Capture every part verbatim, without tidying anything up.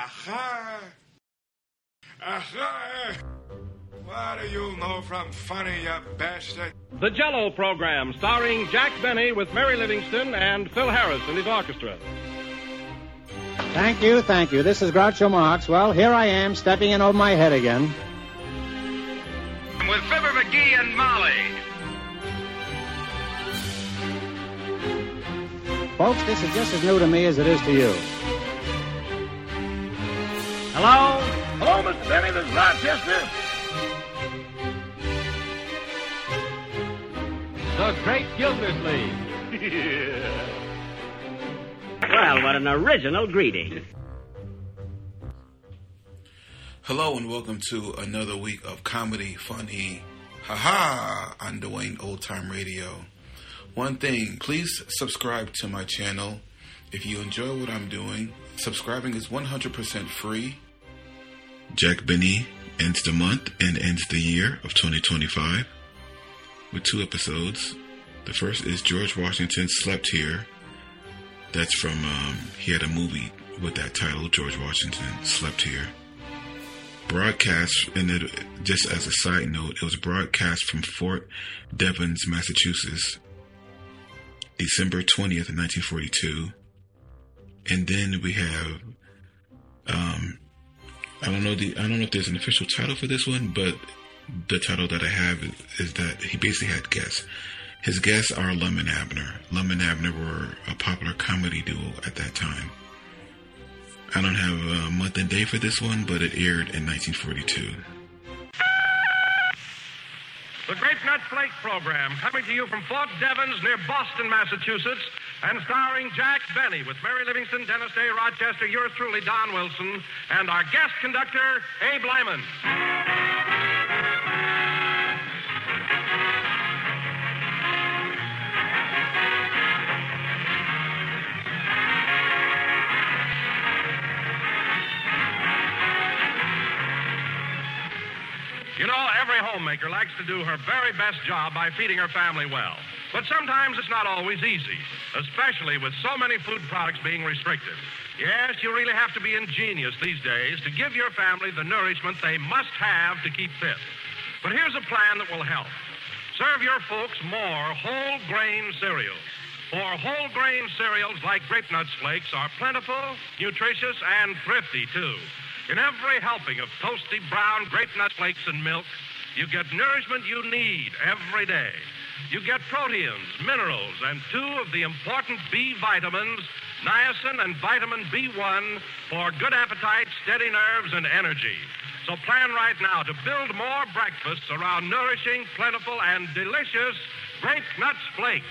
Aha! Aha! What do you know from funny, you bastard? The Jell-O Program, starring Jack Benny with Mary Livingston and Phil Harris and his orchestra. Thank you, thank you. This is Groucho Marx. Well, here I am, stepping in over my head again. With Fibber McGee and Molly. Folks, this is just as new to me as it is to you. Hello? Hello, Mister Benny, this is Rochester. The Great Gildersleeve. Yeah. Well, what an original greeting. Hello and welcome to another week of comedy, funny, haha, on Dwayne Old Time Radio. One thing, please subscribe to my channel. If you enjoy what I'm doing, subscribing is one hundred percent free. Jack Benny ends the month and ends the year of twenty twenty-five with two episodes. The first is George Washington Slept Here. That's from, um, he had a movie with that title, George Washington Slept Here. Broadcast, and it, just as a side note, it was broadcast from Fort Devens, Massachusetts, December twentieth, nineteen forty-two. And then we have, um, I don't know the, I don't know if there's an official title for this one, but the title that I have is, is that he basically had guests. His guests are Lum and Abner. Lum and Abner were a popular comedy duo at that time. I don't have a month and day for this one, but it aired in nineteen forty-two. The Grape Nuts Flake Program, coming to you from Fort Devens near Boston, Massachusetts, and starring Jack Benny with Mary Livingston, Dennis Day, Rochester, yours truly, Don Wilson, and our guest conductor, Abe Lyman. You know, every homemaker likes to do her very best job by feeding her family well. But sometimes it's not always easy, especially with so many food products being restricted. Yes, you really have to be ingenious these days to give your family the nourishment they must have to keep fit. But here's a plan that will help. Serve your folks more whole grain cereals. For whole grain cereals like Grape Nuts Flakes are plentiful, nutritious, and thrifty, too. In every helping of toasty brown Grape Nut Flakes and milk, you get nourishment you need every day. You get proteins, minerals, and two of the important B vitamins, niacin and vitamin B one, for good appetite, steady nerves, and energy. So plan right now to build more breakfasts around nourishing, plentiful, and delicious Grape Nuts Flakes.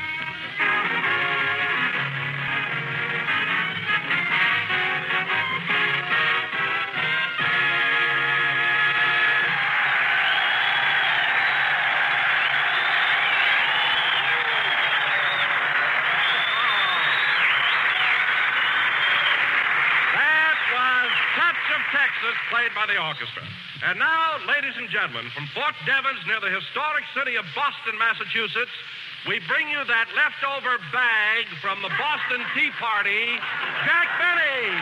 Played by the orchestra. And now, ladies and gentlemen, from Fort Devens near the historic city of Boston, Massachusetts, we bring you that leftover bag from the Boston Tea Party, Jack Benny.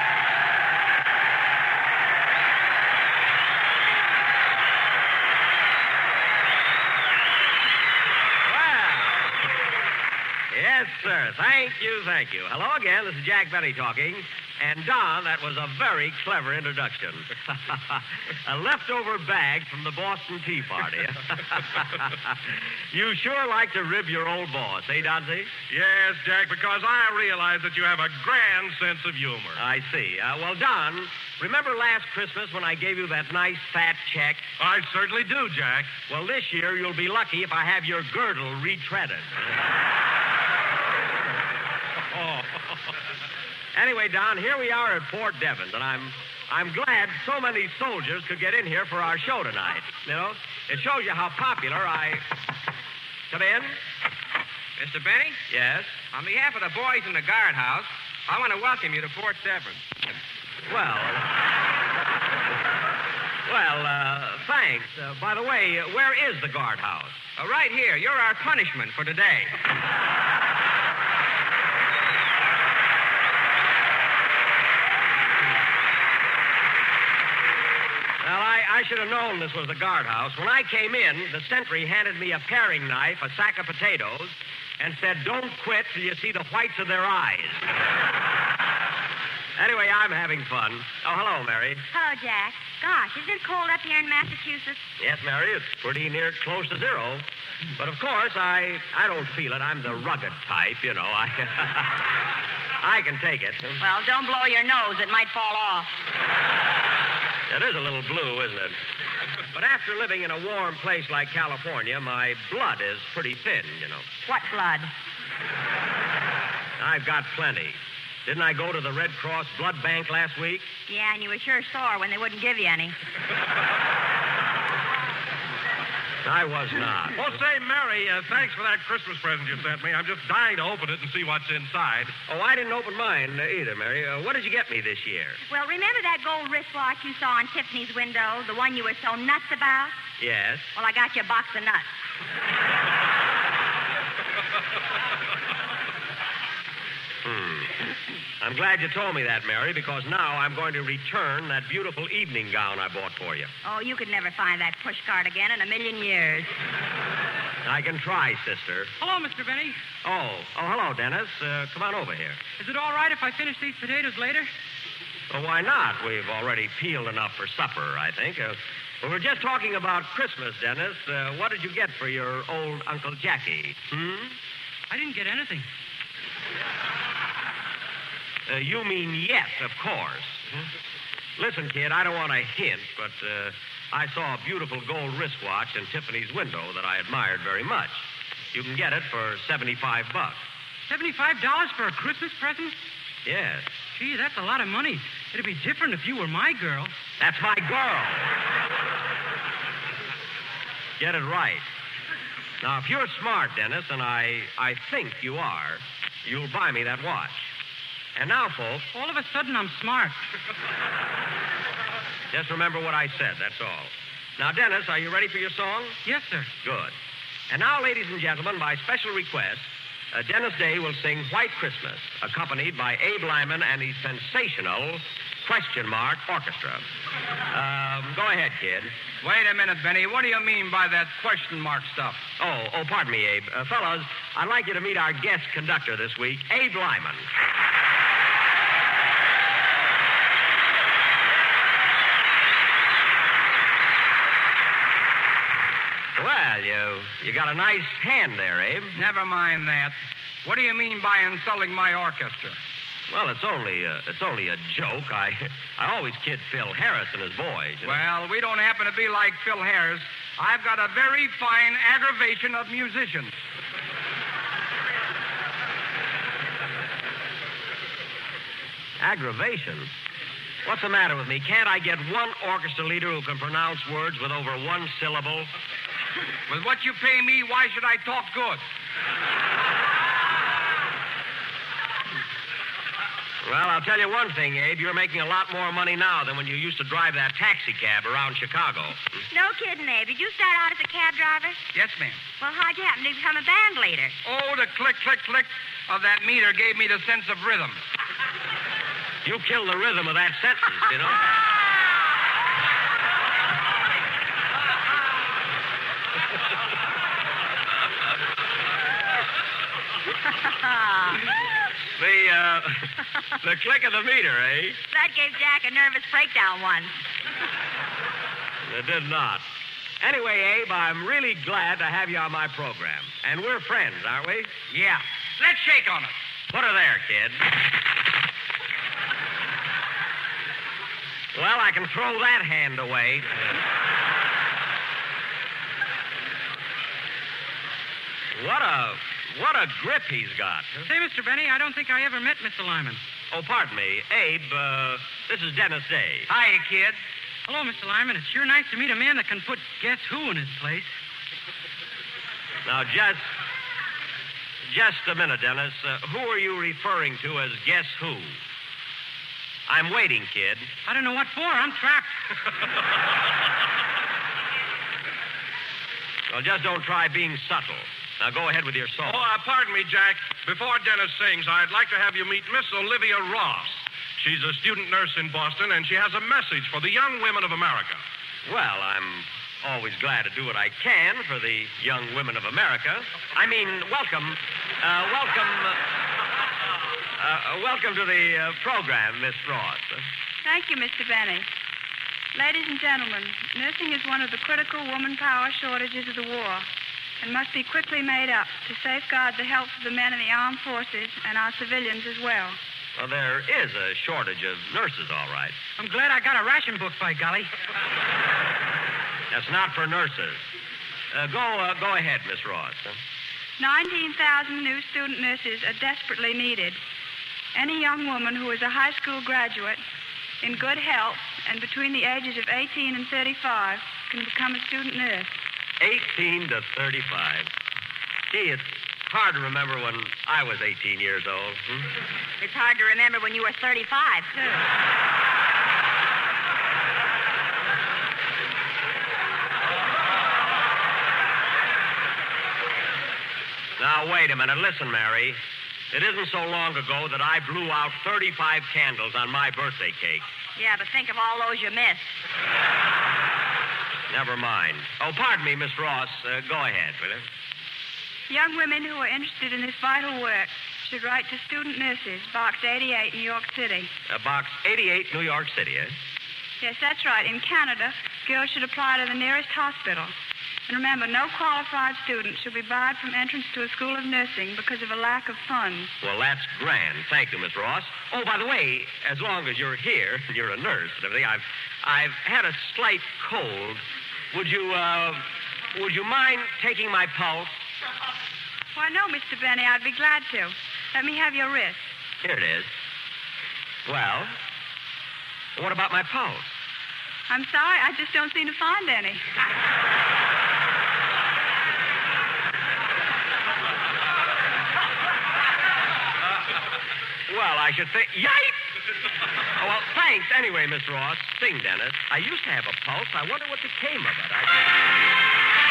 Yes, sir. Thank you, thank you. Hello again. This is Jack Benny talking. And, Don, that was a very clever introduction. A leftover bag from the Boston Tea Party. You sure like to rib your old boss, eh, Donzie? Yes, Jack, because I realize that you have a grand sense of humor. I see. Uh, well, Don, remember last Christmas when I gave you that nice fat check? I certainly do, Jack. Well, this year you'll be lucky if I have your girdle retreaded. Oh. Anyway, Don, here we are at Fort Devens, and I'm I'm glad so many soldiers could get in here for our show tonight. You know, it shows you how popular I... Come in. Mister Benny? Yes? On behalf of the boys in the guardhouse, I want to welcome you to Fort Devens. Well... Well, uh, thanks. Uh, by the way, uh, where is the guardhouse? Uh, right here. You're our punishment for today. I should have known this was the guardhouse. When I came in, the sentry handed me a paring knife, a sack of potatoes, and said, don't quit till you see the whites of their eyes. Anyway, I'm having fun. Oh, hello, Mary. Hello, Jack. Gosh, isn't it cold up here in Massachusetts? Yes, Mary, it's pretty near close to zero. But, of course, I I don't feel it. I'm the rugged type, you know. I, I can take it. Well, don't blow your nose. It might fall off. It is a little blue, isn't it? But after living in a warm place like California, my blood is pretty thin, you know. What blood? I've got plenty. Didn't I go to the Red Cross blood bank last week? Yeah, and you were sure sore when they wouldn't give you any. I was not. Well, say, Mary, uh, thanks for that Christmas present you sent me. I'm just dying to open it and see what's inside. Oh, I didn't open mine uh, either, Mary. Uh, what did you get me this year? Well, remember that gold wristwatch you saw on Tiffany's window, the one you were so nuts about? Yes. Well, I got you a box of nuts. Hmm. I'm glad you told me that, Mary, because now I'm going to return that beautiful evening gown I bought for you. Oh, you could never find that push cart again in a million years. I can try, sister. Hello, Mister Benny. Oh, oh, hello, Dennis. Uh, come on over here. Is it all right if I finish these potatoes later? Well, why not? We've already peeled enough for supper, I think. Uh, we were just talking about Christmas, Dennis. Uh, what did you get for your old Uncle Jackie? Hmm? I didn't get anything. Uh, you mean yes, of course. Listen, kid, I don't want to hint, but uh, I saw a beautiful gold wristwatch in Tiffany's window that I admired very much. You can get it for seventy-five bucks. seventy-five dollars for a Christmas present? Yes. Gee, that's a lot of money. It'd be different if you were my girl. That's my girl. Get it right. Now, if you're smart, Dennis, and I, I think you are, you'll buy me that watch. And now, folks... All of a sudden, I'm smart. Just remember what I said, that's all. Now, Dennis, are you ready for your song? Yes, sir. Good. And now, ladies and gentlemen, by special request, uh, Dennis Day will sing White Christmas, accompanied by Abe Lyman and his sensational Question Mark Orchestra. Um, go ahead, kid. Wait a minute, Benny. What do you mean by that question mark stuff? Oh, oh, pardon me, Abe. Uh, fellas, I'd like you to meet our guest conductor this week, Abe Lyman. Well, you you got a nice hand there, Abe. Never mind that. What do you mean by insulting my orchestra? Well, it's only a, it's only a joke. I I always kid Phil Harris and his boys. You know? Well, we don't happen to be like Phil Harris. I've got a very fine aggravation of musicians. Aggravation? What's the matter with me? Can't I get one orchestra leader who can pronounce words with over one syllable? With what you pay me, why should I talk good? Well, I'll tell you one thing, Abe. You're making a lot more money now than when you used to drive that taxi cab around Chicago. No kidding, Abe. Did you start out as a cab driver? Yes, ma'am. Well, how'd you happen to become a band leader? Oh, the click, click, click of that meter gave me the sense of rhythm. You killed the rhythm of that sentence, you know? the, uh, the click of the meter, eh? That gave Jack a nervous breakdown once. It did not. Anyway, Abe, I'm really glad to have you on my program. And we're friends, aren't we? Yeah. Let's shake on it. Put her there, kid. Well, I can throw that hand away. What a what a grip he's got. Say, Mister Benny, I don't think I ever met Mister Lyman. Oh, pardon me. Abe, uh, this is Dennis Day. Hiya, kid. Hello, Mister Lyman. It's sure nice to meet a man that can put Guess Who in his place. Now, just... Just a minute, Dennis. Uh, who are you referring to as Guess Who? I'm waiting, kid. I don't know what for. I'm trapped. Well, just don't try being subtle. Now, go ahead with your song. Oh, uh, pardon me, Jack. Before Dennis sings, I'd like to have you meet Miss Olivia Ross. She's a student nurse in Boston, and she has a message for the young women of America. Well, I'm always glad to do what I can for the young women of America. I mean, welcome. Uh, welcome. Uh, uh, welcome to the uh, program, Miss Ross. Thank you, Mister Benny. Ladies and gentlemen, nursing is one of the critical woman power shortages of the war and must be quickly made up to safeguard the health of the men in the armed forces and our civilians as well. Well, there is a shortage of nurses, all right. I'm glad I got a ration book, by golly. That's not for nurses. Uh, go uh, go ahead, Miss Ross. Huh? nineteen thousand new student nurses are desperately needed. Any young woman who is a high school graduate, in good health, and between the ages of eighteen and thirty-five can become a student nurse. eighteen to thirty-five. Gee, it's hard to remember when I was eighteen years old. Hmm? It's hard to remember when you were thirty-five, too. Now, wait a minute. Listen, Mary. It isn't so long ago that I blew out thirty-five candles on my birthday cake. Yeah, but think of all those you missed. Never mind. Oh, pardon me, Miss Ross. Uh, go ahead, will you? Young women who are interested in this vital work should write to Student Nurses, Box eighty-eight, New York City. Uh, box eighty-eight, New York City, eh? Yes, that's right. In Canada, girls should apply to the nearest hospital. And remember, no qualified student should be barred from entrance to a school of nursing because of a lack of funds. Well, that's grand. Thank you, Miss Ross. Oh, by the way, as long as you're here, you're a nurse and everything, I've, I've had a slight cold. Would you, uh, would you mind taking my pulse? Why, no, Mister Benny, I'd be glad to. Let me have your wrist. Here it is. Well, what about my pulse? I'm sorry, I just don't seem to find any. Well, I should think... Yipe! Oh, well, thanks anyway, Miss Ross. Sing, Dennis. I used to have a pulse. I wonder what became of it. I...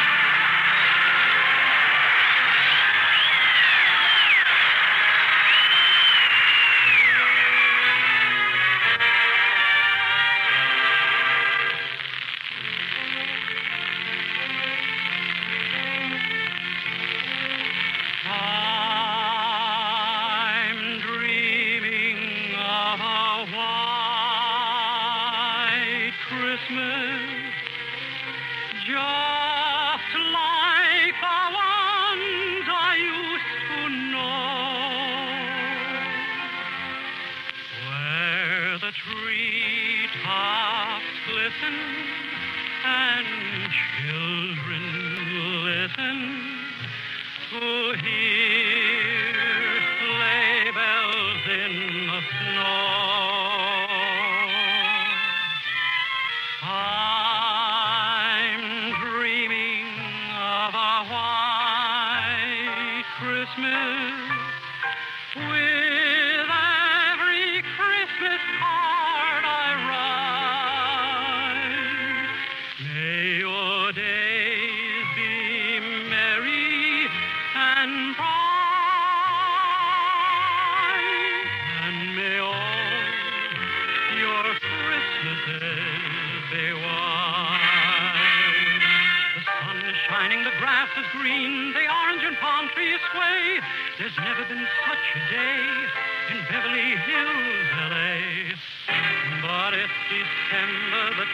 There's never been such a day in Beverly Hills, L A. But it's December the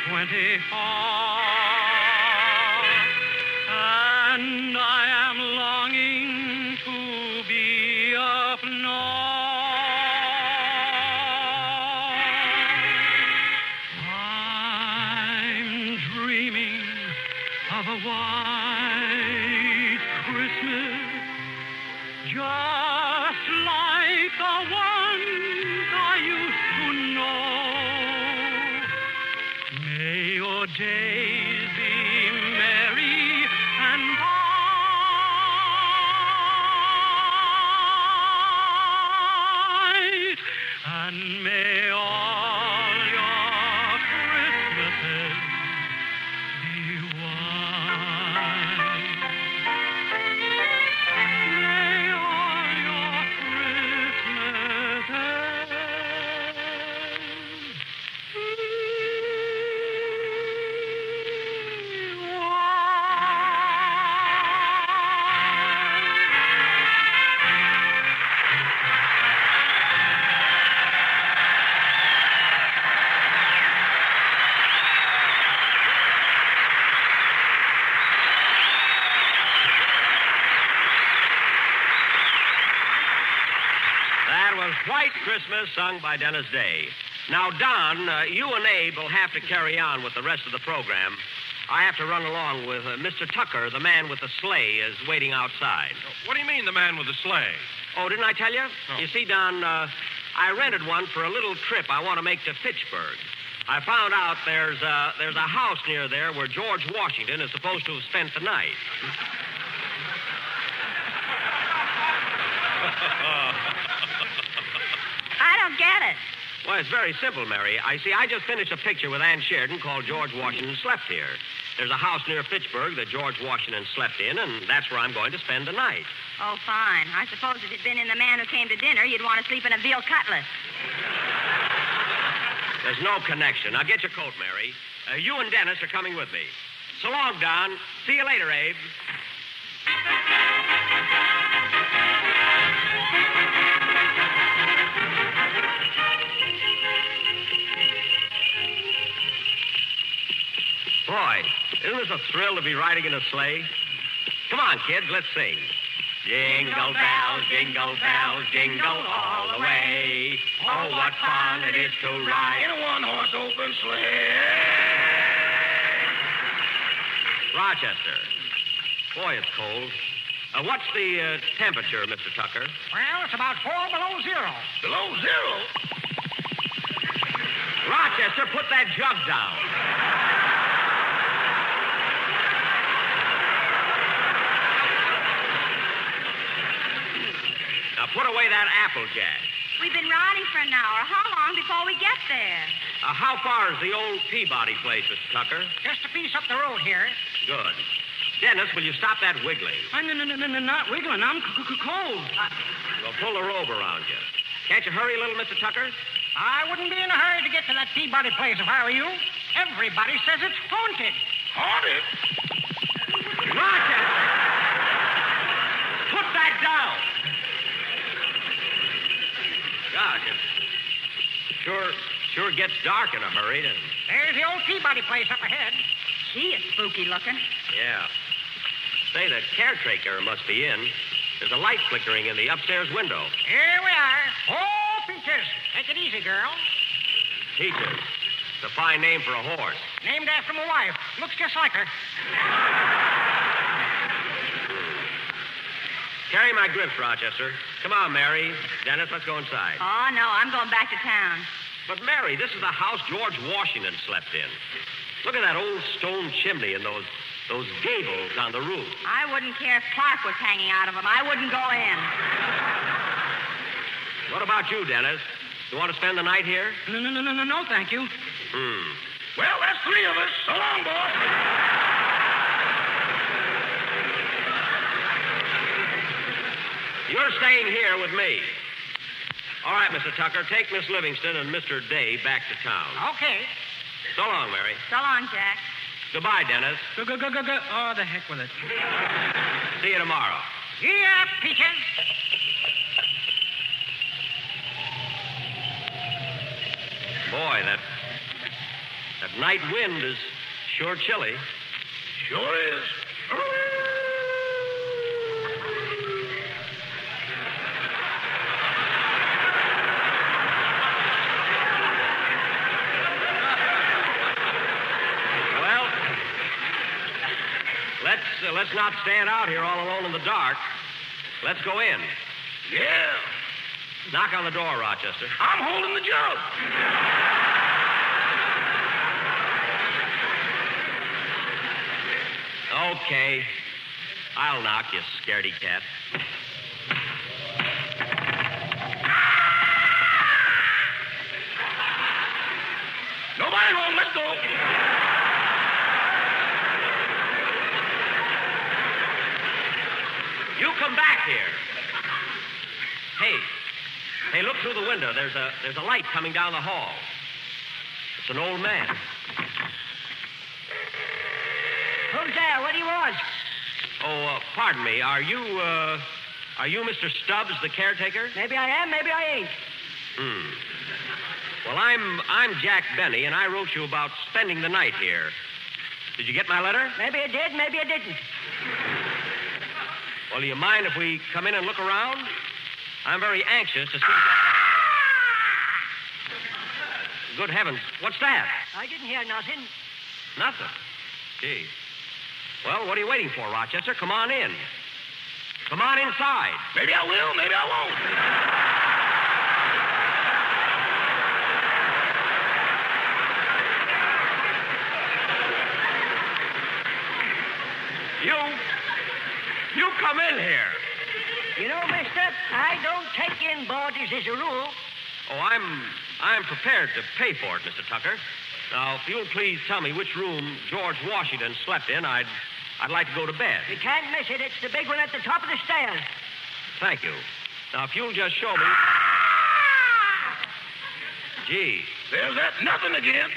twenty-fourth, and I am longing to be up north. I'm dreaming of a white Christmas, just like the ones I used to know. May your days be merry and bright, and may all your Christmases be white. White Christmas, sung by Dennis Day. Now, Don, uh, you and Abe will have to carry on with the rest of the program. I have to run along with uh, Mister Tucker, the man with the sleigh, is waiting outside. What do you mean, the man with the sleigh? Oh, didn't I tell you? No. You see, Don, uh, I rented one for a little trip I want to make to Fitchburg. I found out there's a, there's a house near there where George Washington is supposed to have spent the night. I don't get it. Well, it's very simple, Mary. I see, I just finished a picture with Ann Sheridan called George Washington Slept Here. There's a house near Fitchburg that George Washington slept in, and that's where I'm going to spend the night. Oh, fine. I suppose if you'd been in The Man Who Came to Dinner, you'd want to sleep in a veal cutlet. There's no connection. Now, get your coat, Mary. Uh, you and Dennis are coming with me. So long, Don. See you later, Abe. Boy, isn't this a thrill to be riding in a sleigh? Come on, kids, let's sing. Jingle bells, jingle bells, jingle all the way. Oh, what fun it is to ride In a one-horse open sleigh. Rochester. Boy, it's cold. Uh, what's the uh, temperature, Mister Tucker? Well, it's about four below zero. Below zero? Rochester, put that jug down. Now, put away that Applejack. We've been riding for an hour. How long before we get there? Uh, how far is the old Peabody place, Mister Tucker? Just a piece up the road here. Good. Dennis, will you stop that wiggling? Uh, no, no, no, no, no, not wiggling. I'm c- c- cold. Well, pull the robe around you. Can't you hurry a little, Mister Tucker? I wouldn't be in a hurry to get to that Peabody place if I were you. Everybody says it's haunted. Haunted? Rochester! Put that down! Gosh, it sure, sure gets dark in a hurry, doesn't it? There's the old Peabody place up ahead. Gee, it's spooky looking. Yeah. Say, the caretaker must be in. There's a light flickering in the upstairs window. Here we are. Oh, Peaches. Take it easy, girl. Peaches. It's a fine name for a horse. Named after my wife. Looks just like her. Carry my grips, Rochester. Come on, Mary. Dennis, let's go inside. Oh, no, I'm going back to town. But, Mary, this is the house George Washington slept in. Look at that old stone chimney and those those gables on the roof. I wouldn't care if Clark was hanging out of them. I wouldn't go in. What about you, Dennis? You want to spend the night here? No, no, no, no, no, no, thank you. Hmm. Well, that's three of us. So long, boy. You're staying here with me. All right, Mister Tucker, take Miss Livingston and Mister Day back to town. Okay. So long, Mary. So long, Jack. Goodbye, Dennis. Go, go, go, go, go. Oh, the heck with it. See you tomorrow. Yeah, Peaches. Boy, that that night wind is sure chilly. Sure is. Well, let's uh, let's not stand out here all alone in the dark. Let's go in. Yeah. Knock on the door, Rochester. I'm holding the jug. Okay. I'll knock, you scaredy cat. Nobody home. Let's go. You come back here. Hey. Hey, look through the window. There's a there's a light coming down the hall. It's an old man. Who's there? What do you want? Oh, uh, pardon me. Are you, uh, are you Mister Stubbs, the caretaker? Maybe I am, maybe I ain't. Hmm. Well, I'm I'm Jack Benny, and I wrote you about spending the night here. Did you get my letter? Maybe I did, maybe I didn't. Well, do you mind if we come in and look around? I'm very anxious to see... good heavens. What's that? I didn't hear nothing. Nothing. Gee. Well, what are you waiting for, Rochester? Come on in. Come on inside. Maybe I will, maybe I won't. You... You come in here. You know, mister, I don't take in boarders as a rule. Oh, I'm... I'm prepared to pay for it, Mister Tucker. Now, if you'll please tell me which room George Washington slept in, I'd... I'd like to go to bed. You can't miss it. It's the big one at the top of the stairs. Thank you. Now, if you'll just show me... Gee. There's that nothing again.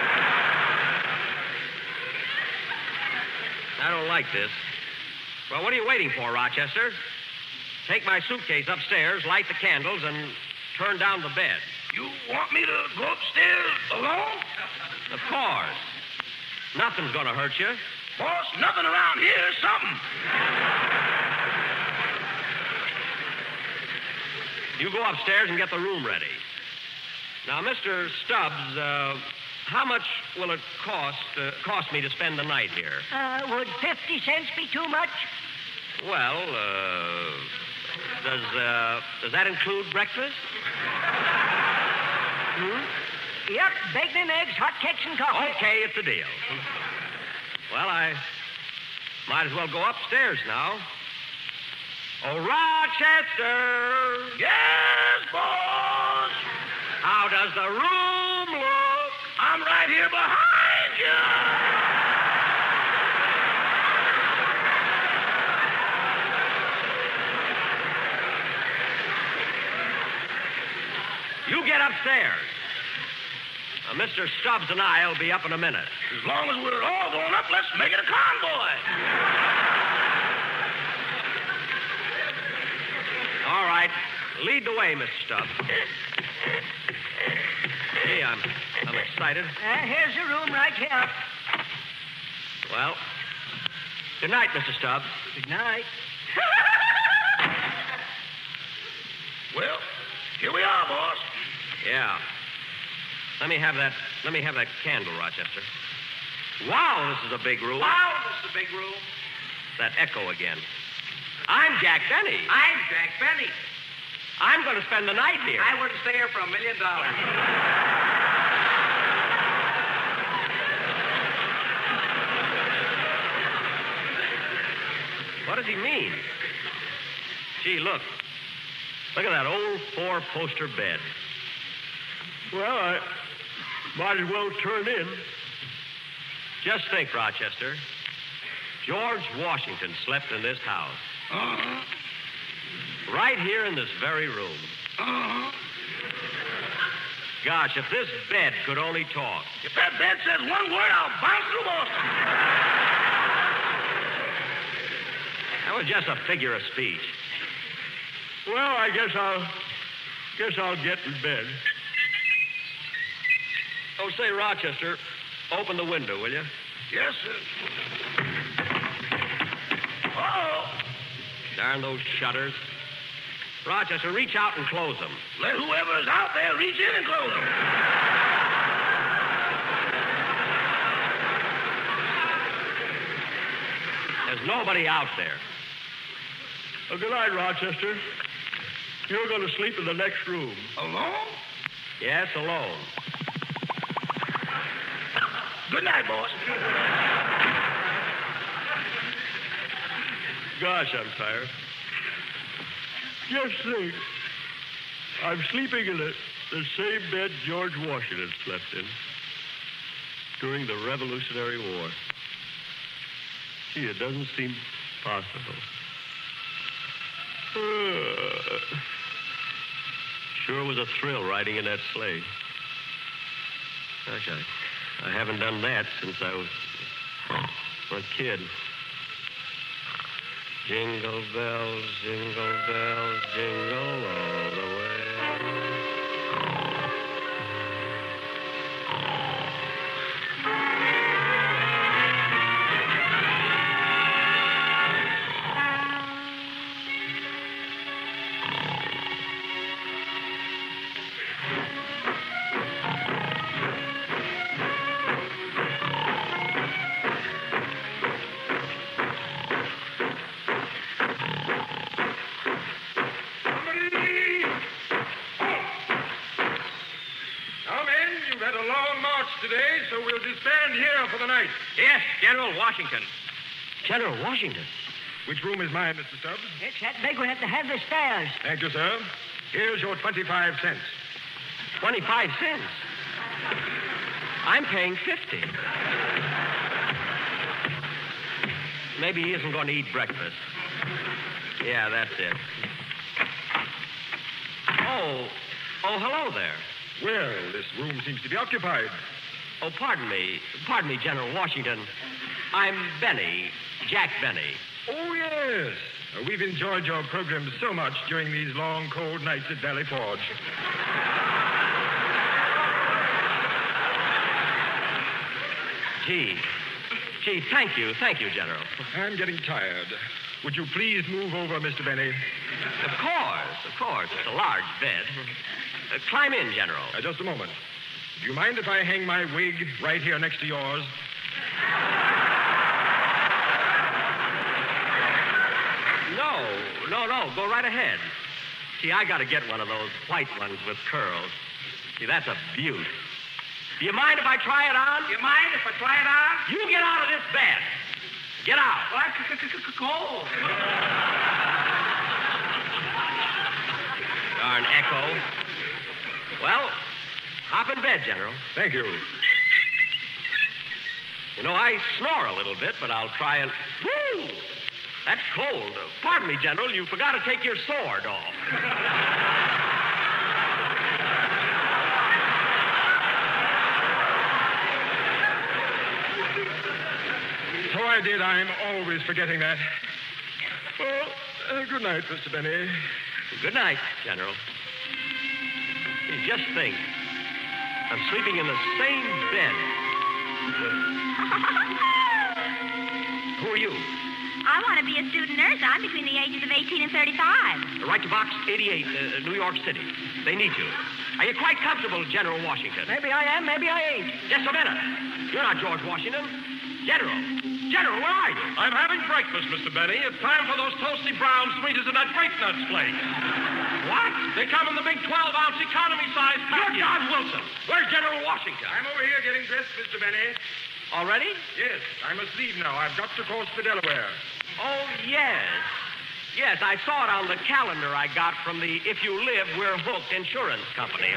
I don't like this. Well, what are you waiting for, Rochester? Take my suitcase upstairs, light the candles, and turn down the bed. You want me to go upstairs alone? Of course. Nothing's going to hurt you. Boss, nothing around here is something. You go upstairs and get the room ready. Now, Mister Stubbs, uh, how much will it cost uh, cost me to spend the night here? Uh, would fifty cents be too much? Well, uh, does uh, does that include breakfast? Hmm? Yep, bacon and eggs, hot cakes and coffee. Okay, it's a deal. Well, I might as well go upstairs now. Oh, Rochester! Yes, boss! How does the room look? I'm right here behind you. You get upstairs. Now, Mister Stubbs and I will be up in a minute. As long as we're all going up, let's make it a convoy. All right. Lead the way, Mister Stubbs. Gee, I'm, I'm excited. Uh, here's the room right here. Well, good night, Mister Stubbs. Good night. Well, here we are, boss. Yeah. Let me have that. Let me have that candle, Rochester. Wow, this is a big room. Wow, this is a big room. That echo again. I'm Jack Benny. I'm Jack Benny. I'm going to spend the night here. I wouldn't stay here for a million dollars. What does he mean? Gee, look. Look at that old four-poster bed. Well, I might as well turn in. Just think, Rochester. George Washington slept in this house. Uh-huh. Right here in this very room. Uh-huh. Gosh, if this bed could only talk. If that bed says one word, I'll bounce through Boston. That was just a figure of speech. Well, I guess I'll... guess I'll get in bed. Oh, say, Rochester, open the window, will you? Yes, sir. Uh-oh. Darn those shutters. Rochester, reach out and close them. Let whoever is out there reach in and close them. There's nobody out there. Well, good night, Rochester. You're going to sleep in the next room. Alone? Yes, alone. Good night, boss. Gosh, I'm tired. Just think. I'm sleeping in the, the same bed George Washington slept in during the Revolutionary War. Gee, it doesn't seem possible. Uh, sure was a thrill riding in that sleigh. Gosh, I, I haven't done that since I was a kid. Jingle bells, jingle bells, jingle all the way. today, so we'll disband here for the night. Yes, General Washington. General Washington? Which room is mine, Mister Stubbs? It's that big one at the head of the stairs. Thank you, sir. Here's your twenty-five cents. Twenty-five cents? I'm paying fifty. Maybe he isn't going to eat breakfast. Yeah, that's it. Oh, oh, hello there. Well, this room seems to be occupied. Oh, pardon me. Pardon me, General Washington. I'm Benny, Jack Benny. Oh, yes. Uh, we've enjoyed your program so much during these long, cold nights at Valley Forge. Gee. Gee, thank you. Thank you, General. I'm getting tired. Would you please move over, Mister Benny? Of course, of course. It's a large bed. Uh, climb in, General. Uh, just a moment. Do you mind if I hang my wig right here next to yours? No, no, no. Go right ahead. See, I got to get one of those white ones with curls. See, that's a beaut. Do you mind if I try it on? You mind if I try it on? You get out of this bed. Get out. Well, I'm cold. Darn echo. Well, hop in bed, General. Thank you. You know, I snore a little bit, but I'll try and... Woo! That's cold. Uh, pardon me, General. You forgot to take your sword off. So I did. I'm always forgetting that. Well, uh, good night, Mister Benny. Good night, General. You just think. I'm sleeping in the same bed. Who are you? I want to be a student nurse. I'm between the ages of eighteen and thirty-five. Right to Box eighty-eight, uh, New York City. They need you. Are you quite comfortable, General Washington? Maybe I am, maybe I ain't. Just a minute. You're not George Washington. General. General, where are you? I'm having breakfast, Mister Benny. It's time for those toasty brown sweeters and that grape nuts flakes. What? They come in the big twelve-ounce economy-size package. You're John Wilson. Where's General Washington? I'm over here getting dressed, Mister Benny. Already? Yes, I must leave now. I've got to course for Delaware. Oh, yes. Yes, I saw it on the calendar I got from the If You Live, We're Hooked insurance company.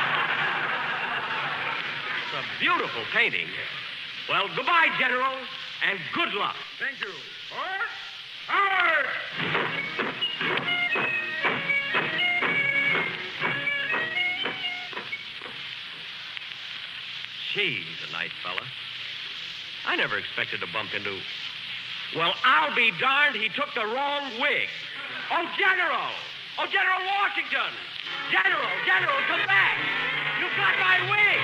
It's a beautiful painting. Well, goodbye, General, and good luck. Thank you. Forward! Forward! Gee, he's a nice fella. I never expected to bump into... Well, I'll be darned, he took the wrong wig. Oh, General! Oh, General Washington! General, General, come back! You've got my wig!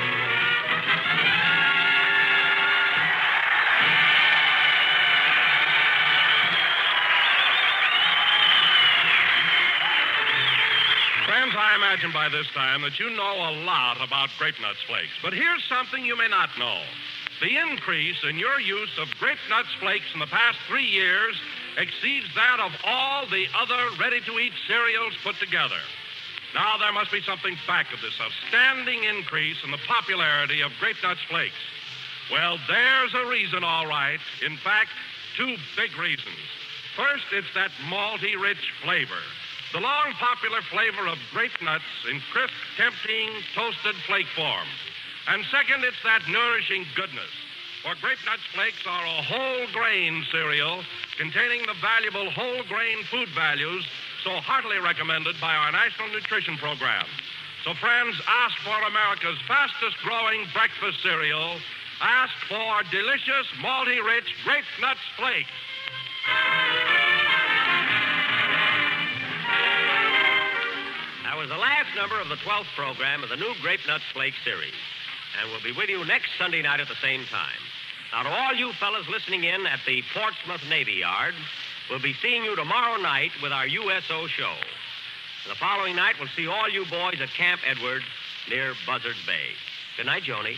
Friends, I imagine by this time that you know a lot about Grape Nuts Flakes. But here's something you may not know. The increase in your use of Grape Nuts Flakes in the past three years exceeds that of all the other ready-to-eat cereals put together. Now, there must be something back of this outstanding increase in the popularity of Grape Nuts Flakes. Well, there's a reason, all right. In fact, two big reasons. First, it's that malty, rich flavor. The long popular flavor of grape nuts in crisp, tempting, toasted flake form. And second, it's that nourishing goodness. For Grape Nuts Flakes are a whole grain cereal containing the valuable whole grain food values so heartily recommended by our National Nutrition Program. So, friends, ask for America's fastest growing breakfast cereal. Ask for delicious, malty rich Grape Nuts Flakes. That was the last number of the twelfth program of the new Grape Nuts Flakes series. And we'll be with you next Sunday night at the same time. Now, to all you fellas listening in at the Portsmouth Navy Yard, we'll be seeing you tomorrow night with our U S O show. And the following night, we'll see all you boys at Camp Edward near Buzzard Bay. Good night, Joni.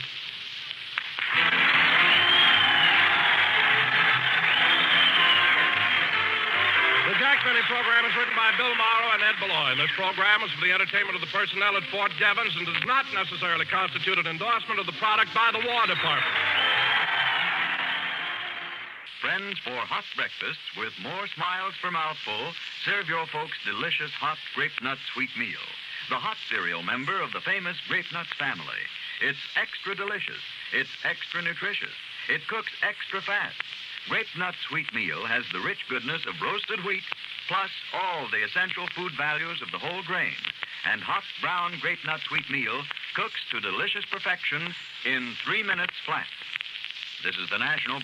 The Jack Jack Benny program is written by Bill Morrow and Ed Beloy. This program is for the entertainment of the personnel at Fort Devens and does not necessarily constitute an endorsement of the product by the War Department. Friends, for hot breakfasts with more smiles per mouthful, serve your folks delicious hot grape nut sweet meal. The hot cereal member of the famous Grape Nuts family. It's extra delicious. It's extra nutritious. It cooks extra fast. Grape Nut Sweet Meal has the rich goodness of roasted wheat, plus all the essential food values of the whole grain. And hot brown Grape Nut Sweet Meal cooks to delicious perfection in three minutes flat. This is the National...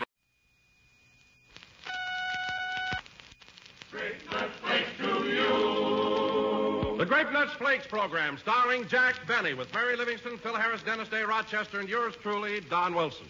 Grape Nuts Flakes to you. The Grape Nuts Flakes program, starring Jack Benny, with Mary Livingston, Phil Harris, Dennis Day, Rochester, and yours truly, Don Wilson.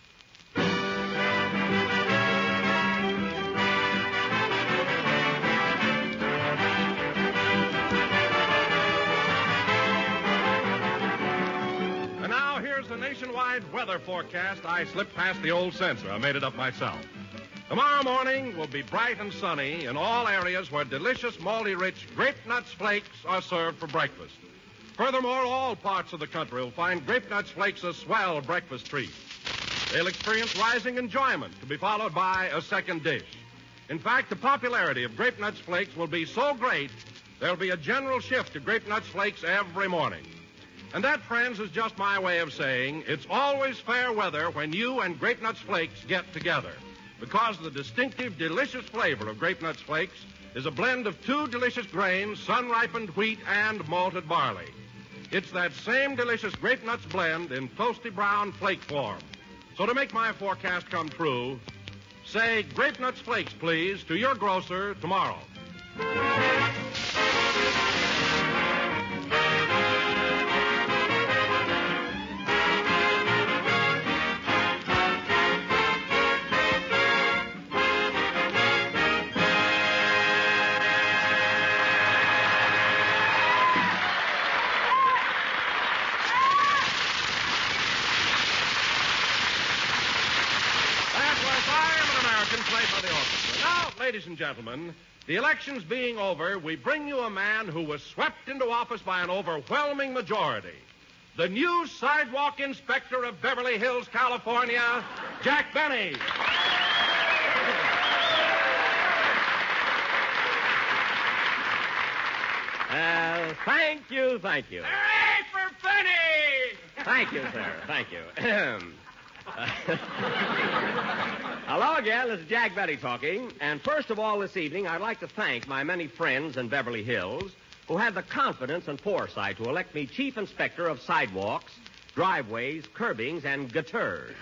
And now here's the nationwide weather forecast. I slipped past the old censor. I made it up myself. Tomorrow morning will be bright and sunny in all areas where delicious, malty-rich Grape Nuts Flakes are served for breakfast. Furthermore, all parts of the country will find Grape Nuts Flakes a swell breakfast treat. They'll experience rising enjoyment to be followed by a second dish. In fact, the popularity of Grape Nuts Flakes will be so great, there'll be a general shift to Grape Nuts Flakes every morning. And that, friends, is just my way of saying it's always fair weather when you and Grape Nuts Flakes get together. Because the distinctive, delicious flavor of Grape Nuts Flakes is a blend of two delicious grains, sun-ripened wheat and malted barley. It's that same delicious Grape Nuts blend in toasty brown flake form. So to make my forecast come true, say Grape Nuts Flakes, please, to your grocer tomorrow. Ladies and gentlemen, the elections being over, we bring you a man who was swept into office by an overwhelming majority. The new sidewalk inspector of Beverly Hills, California, Jack Benny. Uh, thank you, thank you. Hooray for Benny! Thank you, sir. Thank you. Hello again, this is Jack Benny talking. And first of all this evening, I'd like to thank my many friends in Beverly Hills who had the confidence and foresight to elect me chief inspector of sidewalks, driveways, curbings, and gutters.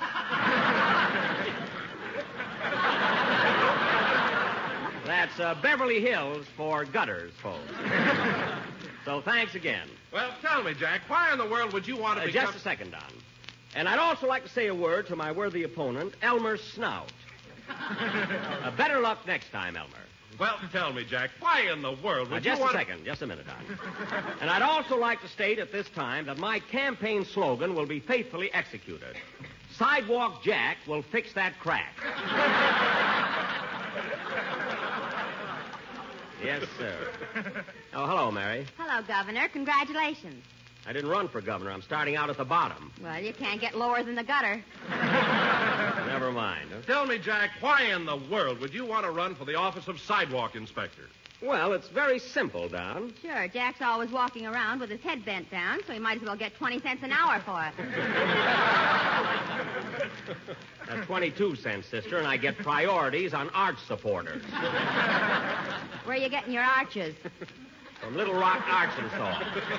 That's uh, Beverly Hills for gutters, folks. So thanks again. Well, tell me, Jack, why in the world would you want to uh, become... Just a second, Don. And I'd also like to say a word to my worthy opponent, Elmer Snout. uh, better luck next time, Elmer. Well, tell me, Jack, why in the world would uh, just you want a second, just a minute, Don. And I'd also like to state at this time that my campaign slogan will be faithfully executed. Sidewalk Jack will fix that crack. Yes, sir. Oh, hello, Mary. Hello, Governor. Congratulations. I didn't run for governor. I'm starting out at the bottom. Well, you can't get lower than the gutter. Never mind. Huh? Tell me, Jack, why in the world would you want to run for the office of sidewalk inspector? Well, it's very simple, Don. Sure, Jack's always walking around with his head bent down, so he might as well get twenty cents an hour for it. That's twenty-two cents, sister, and I get priorities on arch supporters. Where are you getting your arches? From Little Rock, Arkansas.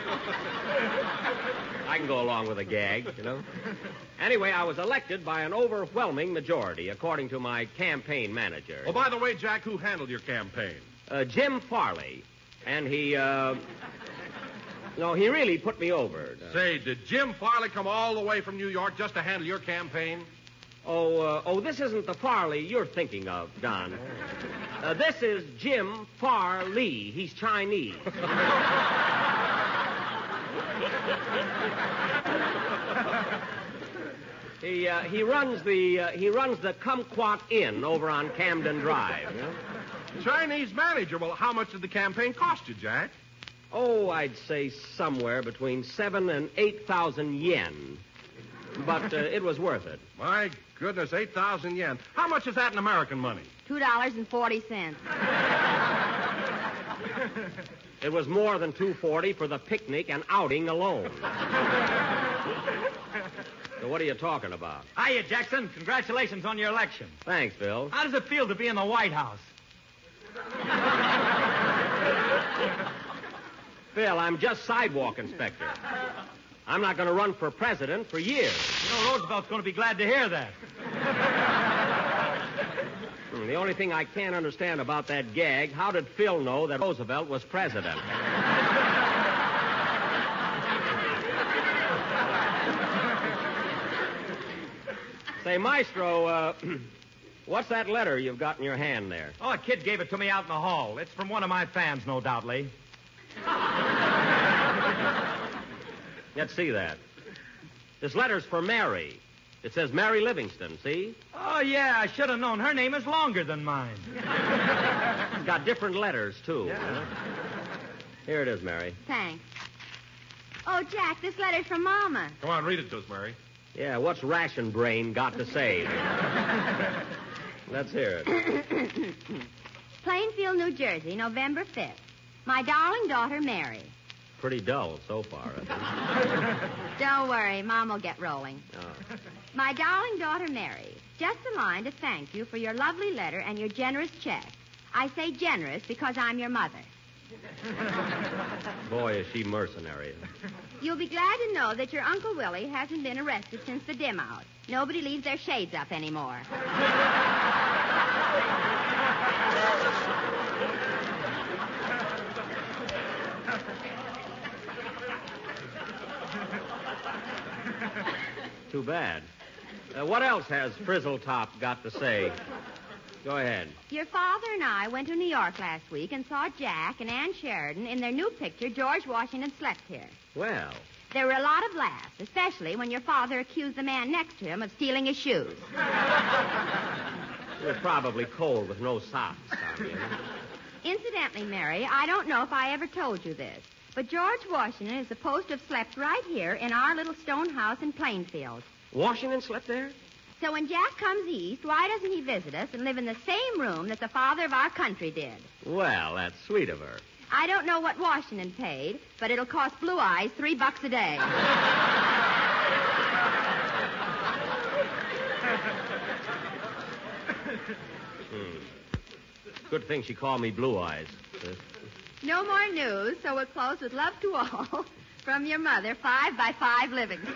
I can go along with a gag, you know. Anyway, I was elected by an overwhelming majority, according to my campaign manager. Oh, by the way, Jack, who handled your campaign? Uh, Jim Farley. And he, uh... No, he really put me over. Say, did Jim Farley come all the way from New York just to handle your campaign? Oh, uh, oh, this isn't the Farley you're thinking of, Don. Uh, this is Jim Farley. He's Chinese. He uh, he runs the uh, he runs the Kumquat Inn over on Camden Drive. You know? Chinese manager. Well, how much did the campaign cost you, Jack? Oh, I'd say somewhere between seven and eight thousand yen. But uh, it was worth it. My goodness, eight thousand yen. How much is that in American money? Two dollars and forty cents. It was more than two forty for the picnic and outing alone. So what are you talking about? Hiya, Jackson. Congratulations on your election. Thanks, Bill. How does it feel to be in the White House? Phil, I'm just sidewalk inspector. I'm not going to run for president for years. You know, Roosevelt's going to be glad to hear that. Hmm, the only thing I can't understand about that gag, how did Phil know that Roosevelt was president? Say, Maestro, uh, what's that letter you've got in your hand there? Oh, a kid gave it to me out in the hall. It's from one of my fans, no doubt, Lee. Let's see that. This letter's for Mary. It says Mary Livingston, see? Oh, yeah, I should have known. Her name is longer than mine. It's got different letters, too. Yeah. Here it is, Mary. Thanks. Oh, Jack, this letter's from Mama. Come on, read it to us, Mary. Yeah, what's Ration Brain got to say? Let's hear it. Plainfield, New Jersey, November fifth. My darling daughter, Mary. Pretty dull so far, I think. Don't worry, Mom will get rolling. Oh. My darling daughter, Mary, just a line to thank you for your lovely letter and your generous check. I say generous because I'm your mother. Boy, is she mercenary. You'll be glad to know that your Uncle Willie hasn't been arrested since the dim out. Nobody leaves their shades up anymore. Too bad. Uh, what else has Frizzletop got to say? Go ahead. Your father and I went to New York last week and saw Jack and Ann Sheridan in their new picture, George Washington Slept Here. Well. There were a lot of laughs, especially when your father accused the man next to him of stealing his shoes. You're probably cold with no socks, Tommy. Incidentally, Mary, I don't know if I ever told you this, but George Washington is supposed to have slept right here in our little stone house in Plainfield. Washington slept there? So when Jack comes east, why doesn't he visit us and live in the same room that the father of our country did? Well, that's sweet of her. I don't know what Washington paid, but it'll cost Blue Eyes three bucks a day. hmm. Good thing she called me Blue Eyes. Uh, no more news, so we'll close with love to all. From your mother, five by five Livingston.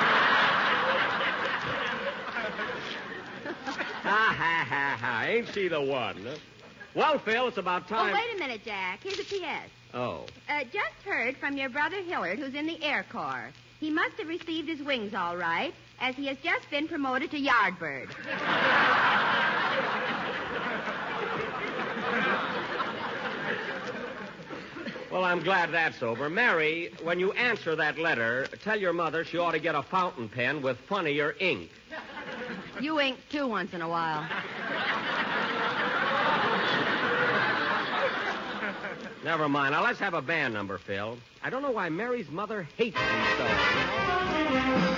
Ha, ha, ha, ha. Ain't she the one? Huh? Well, Phil, it's about time. Oh, wait a minute, Jack. Here's a P S Oh. Uh, just heard from your brother Hillard, who's in the Air Corps. He must have received his wings all right, as he has just been promoted to Yardbird. Well, I'm glad that's over. Mary, when you answer that letter, tell your mother she ought to get a fountain pen with funnier ink. You ink, too, once in a while. Never mind. Now, let's have a band number, Phil. I don't know why Mary's mother hates me so.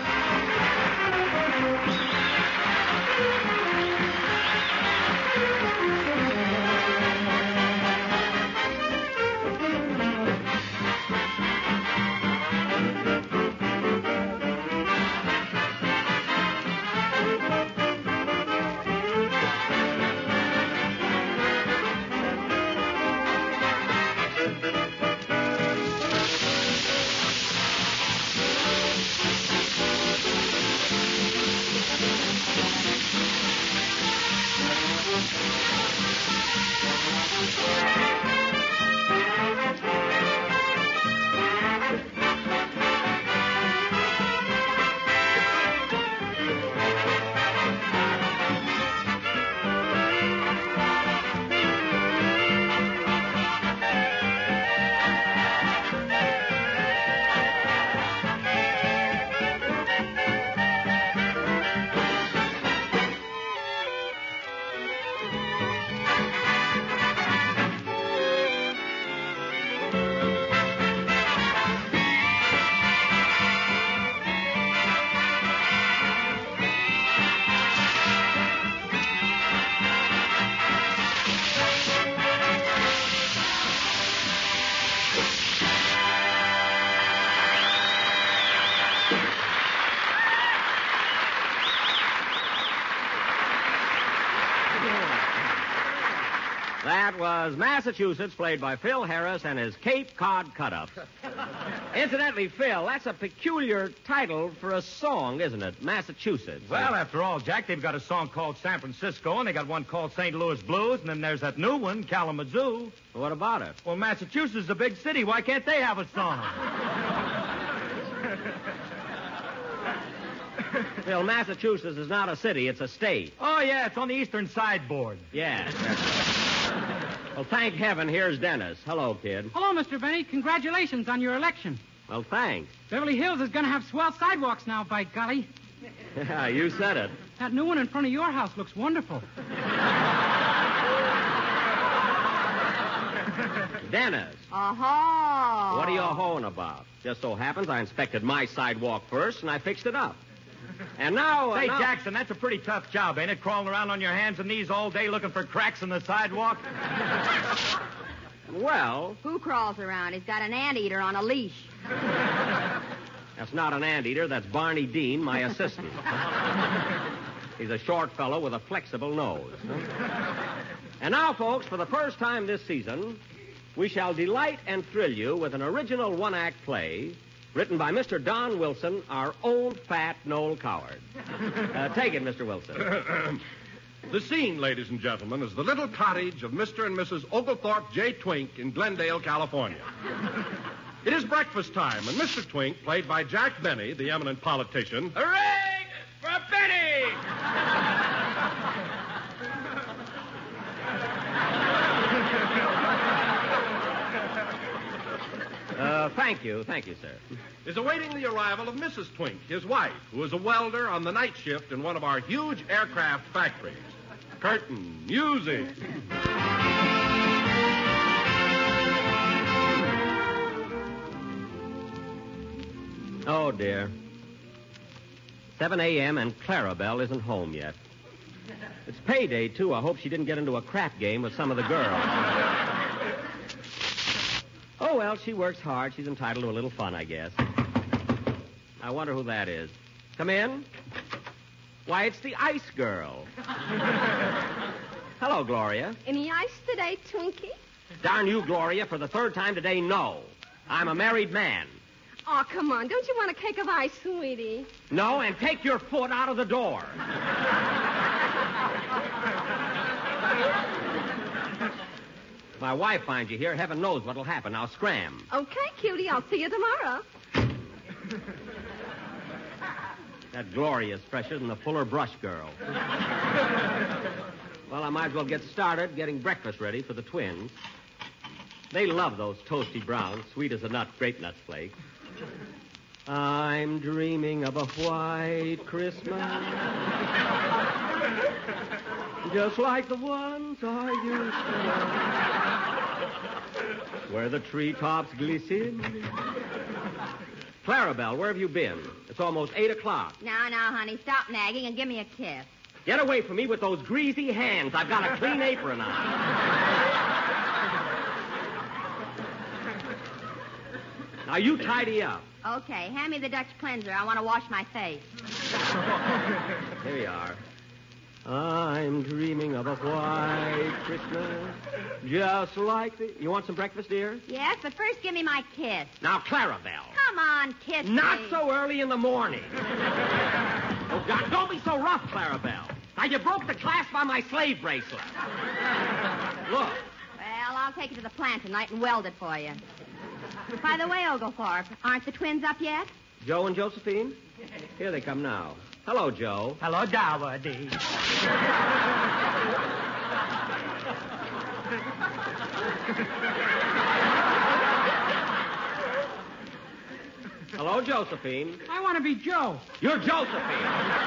That was Massachusetts, played by Phil Harris and his Cape Cod cut-ups. Incidentally, Phil, that's a peculiar title for a song, isn't it? Massachusetts. Well, after all, Jack, they've got a song called San Francisco, and they got one called Saint Louis Blues, and then there's that new one, Kalamazoo. What about it? Well, Massachusetts is a big city. Why can't they have a song? Phil, Massachusetts is not a city, it's a state. Oh, yeah, it's on the eastern sideboard. Yes. Well, thank heaven, here's Dennis. Hello, kid. Hello, Mister Benny. Congratulations on your election. Well, thanks. Beverly Hills is going to have swell sidewalks now, by golly. Yeah, you said it. That new one in front of your house looks wonderful. Dennis. Oh. What are you hoeing about? Just so happens I inspected my sidewalk first, and I fixed it up. And now... Say, uh, now... Jackson, that's a pretty tough job, ain't it? Crawling around on your hands and knees all day looking for cracks in the sidewalk? Well... Who crawls around? He's got an anteater on a leash. That's not an anteater. That's Barney Dean, my assistant. He's a short fellow with a flexible nose. And now, folks, for the first time this season, we shall delight and thrill you with an original one-act play written by Mister Don Wilson, our own fat Noel Coward. Uh, take it, Mister Wilson. The scene, ladies and gentlemen, is the little cottage of Mister and Missus Oglethorpe J. Twink in Glendale, California. It is breakfast time, and Mister Twink, played by Jack Benny, the eminent politician... Hooray for Benny! Uh, thank you. Thank you, sir. is awaiting the arrival of Missus Twink, his wife, who is a welder on the night shift in one of our huge aircraft factories. Curtain music. Oh, dear. seven a.m. and Clarabelle isn't home yet. It's payday, too. I hope she didn't get into a crap game with some of the girls. Oh, well, she works hard. She's entitled to a little fun, I guess. I wonder who that is. Come in. Why, it's the Ice Girl. Hello, Gloria. Any ice today, Twinkie? Darn you, Gloria, for the third time today, no. I'm a married man. Oh, come on. Don't you want a cake of ice, sweetie? No, and take your foot out of the door. My wife finds you here. Heaven knows what'll happen. Now, scram. Okay, cutie. I'll see you tomorrow. That Gloria's fresher than the Fuller Brush girl. Well, I might as well get started getting breakfast ready for the twins. They love those toasty browns, sweet as a nut, grape nuts flake. I'm dreaming of a white Christmas, just like the ones I used to know, where the treetops glisten. Clarabelle, where have you been? It's almost eight o'clock. Now, now, honey, stop nagging and give me a kiss. Get away from me with those greasy hands. I've got a clean apron on. Now, you tidy up. Okay, hand me the Dutch cleanser. I want to wash my face. Here you are. I'm dreaming of a white Christmas, just like the... You want some breakfast, dear? Yes, but first give me my kiss. Now, Clarabelle. Come on, kiss Not me. so early in the morning. Oh, God, don't be so rough, Clarabelle. Now, you broke the clasp on my slave bracelet. Look. Well, I'll take it to the plant tonight and weld it for you. By the way, Oglethorpe, aren't the twins up yet? Joe and Josephine? Here they come now. Hello, Joe. Hello, Dowdy. Hello, Josephine. I want to be Joe. You're Josephine.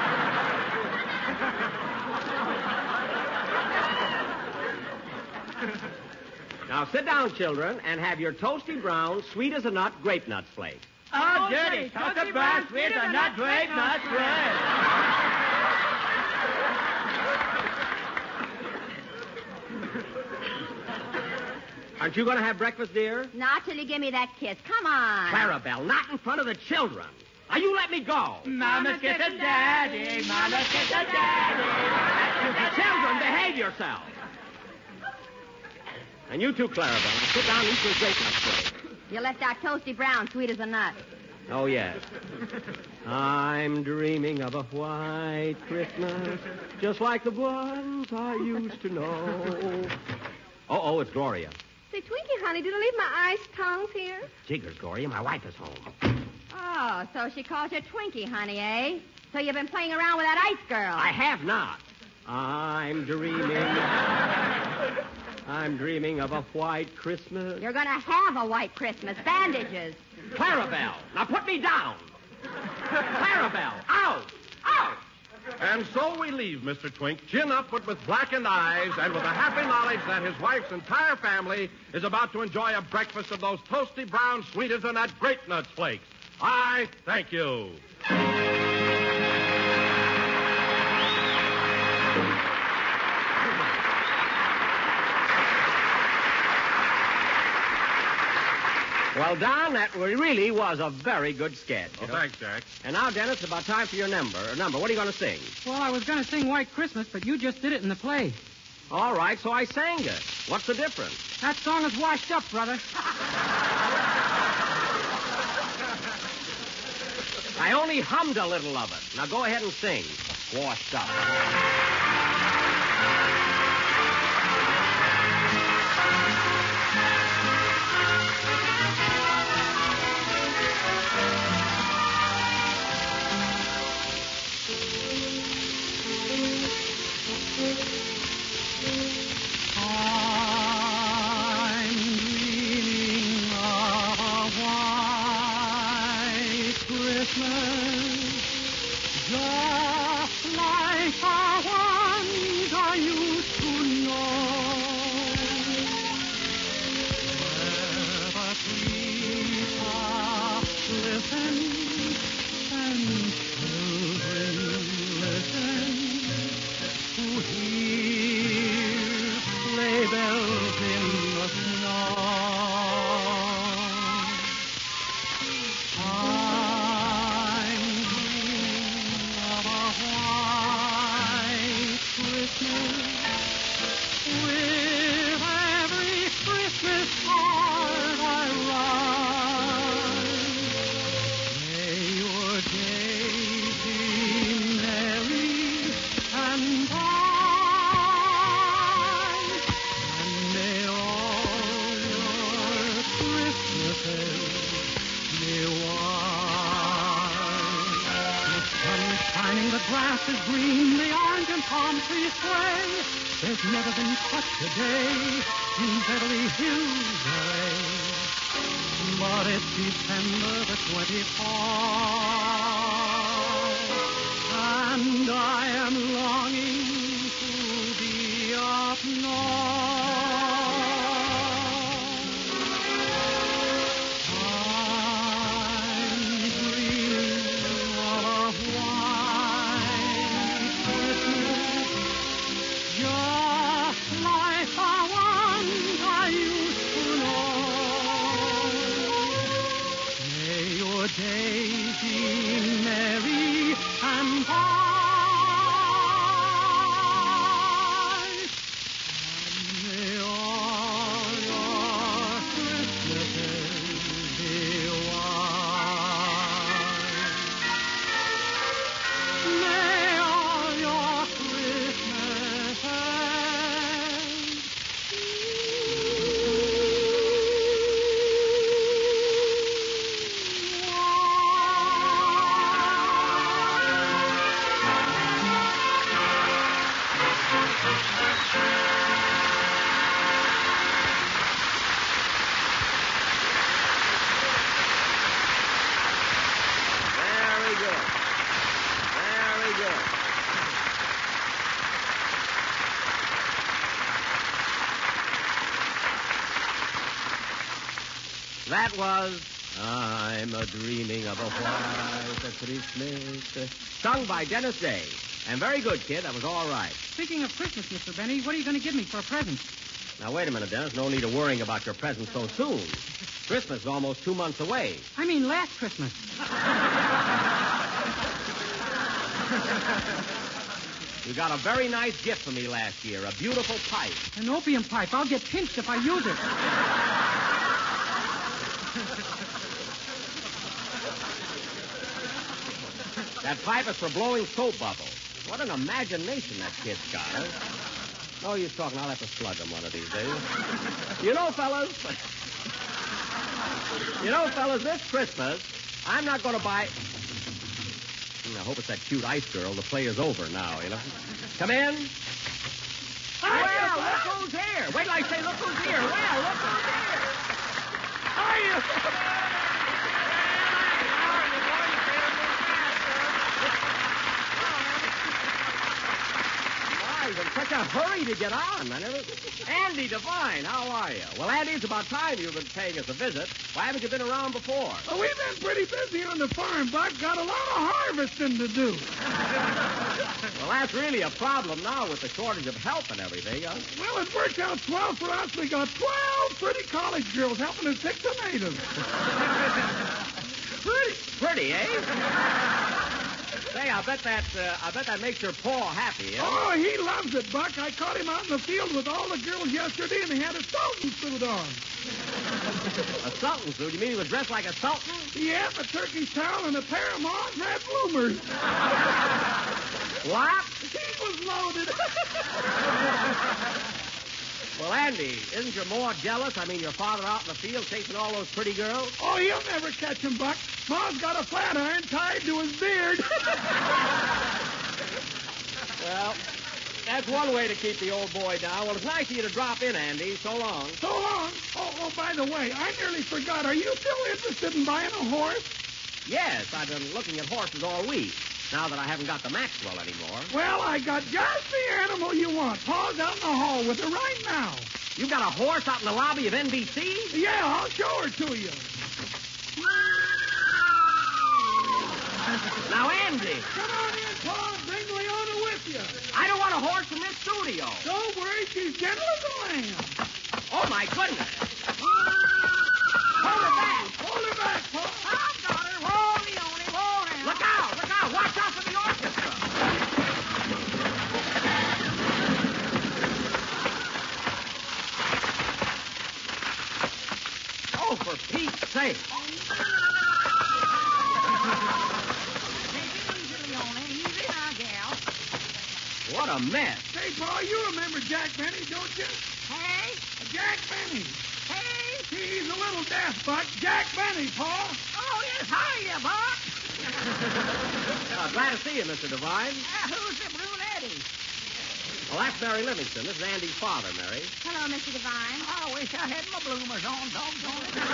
Now, sit down, children, and have your toasty brown, sweet as a nut, grape nuts flake. Oh, dirty. Toasted brown, sweet as a nut, grape nuts flake. Aren't you going to have breakfast, dear? Not till you give me that kiss. Come on. Clarabelle, not in front of the children. Now, you let me go. Mama's kiss a daddy. Mama's kiss a daddy. Children, behave yourselves. And you too, Clarabelle. Now sit down and eat your grape nuts, please. You left out Toasty Brown, sweet as a nut. Oh, yes. I'm dreaming of a white Christmas, just like the ones I used to know. Oh, oh, it's Gloria. Say, Twinkie, honey, did I leave my iced tongues here? Jiggers, Gloria, my wife is home. Oh, so she calls you Twinkie, honey, eh? So you've been playing around with that ice girl. I have not. I'm dreaming. I'm dreaming of a white Christmas. You're going to have a white Christmas. Bandages. Clarabelle, now put me down. Clarabelle, out, out. And so we leave Mister Twink, chin up but with blackened eyes and with the happy knowledge that his wife's entire family is about to enjoy a breakfast of those toasty brown sweeters and that grape nuts flakes. I thank you. Well, Don, that really was a very good sketch. Well, thanks, Jack. And now, Dennis, it's about time for your number. Number. What are you going to sing? Well, I was going to sing White Christmas, but you just did it in the play. All right, so I sang it. What's the difference? That song is washed up, brother. I only hummed a little of it. Now go ahead and sing. Washed up. There's never been such a day in Beverly Hills, L A. But it's December the twenty-fourth, and I am longing to be up north. I'm dreaming of a white Christmas, just like the ones I used to know. May your days be merry and bright, and may all your Christmases be white. May all your Christmases Very good. Very good. That was I'm a Dreaming of a White Christmas, sung by Dennis Day. And very good, kid. That was all right. Speaking of Christmas, Mister Benny, what are you going to give me for a present? Now, wait a minute, Dennis. No need of worrying about your present so soon. Christmas is almost two months away. I mean last Christmas. You got a very nice gift for me last year, a beautiful pipe. An opium pipe. I'll get pinched if I use it. That pipe is for blowing soap bubbles. What an imagination that kid's got, huh? No use talking. I'll have to slug him one of these days. You know, fellas... You know, fellas, this Christmas, I'm not going to buy... I hope it's that cute ice girl. The play is over now, you know. Come in. Well, look who's here. Wait till I say look who's here. Well, look who's here. Hiya. He's in such a hurry to get on. I never... Andy Devine, how are you? Well, Andy, it's about time you've been paying us a visit. Why haven't you been around before? Well, we've been pretty busy on the farm, Buck. Got a lot of harvesting to do. Well, that's really a problem now with the shortage of help and everything, huh? Well, it worked out swell for us. We got twelve pretty college girls helping us pick tomatoes. Pretty, pretty, eh? Say, I bet that uh, I bet that makes your paw happy, huh? Oh, he loves it, Buck. I caught him out in the field with all the girls yesterday, and he had a sultan suit on. A sultan suit? You mean he was dressed like a sultan? Yeah, a turkey towel and a pair of Mom's red bloomers. What? He was loaded. Well, Andy, isn't your more jealous? I mean, your father out in the field chasing all those pretty girls? Oh, he'll never catch him, Buck. Ma's got a flat iron tied to his beard. Well, that's one way to keep the old boy down. Well, it's nice of you to drop in, Andy. So long. So long. Oh, oh, by the way, I nearly forgot. Are you still interested in buying a horse? Yes, I've been looking at horses all week, now that I haven't got the Maxwell anymore. Well, I got just the animal you want. Paul's out in the hall with her right now. You got a horse out in the lobby of N B C? Yeah, I'll show her to you. Now, Andy. Come on in, Paul. Bring Leona with you. I don't want a horse in this studio. Don't worry. She's gentle as a lamb. Oh, my goodness. Hold her back. Hold her back, Paul. I've got her. Whoa, Leone. Whoa, now. Look out. Look out. Watch out for the orchestra. Oh, for Pete's sake. What a mess. Hey, Paul, you remember Jack Benny, don't you? Hey? Jack Benny. Hey? He's a little deaf, Buck. Jack Benny, Paul. Oh, yes. Hiya, Buck. Uh, glad to see you, Mister Devine. Uh, who's the brunette? Well, that's Mary Livingston. This is Andy's father, Mary. Hello, Mister Devine. I wish I had my bloomers on, doggone it.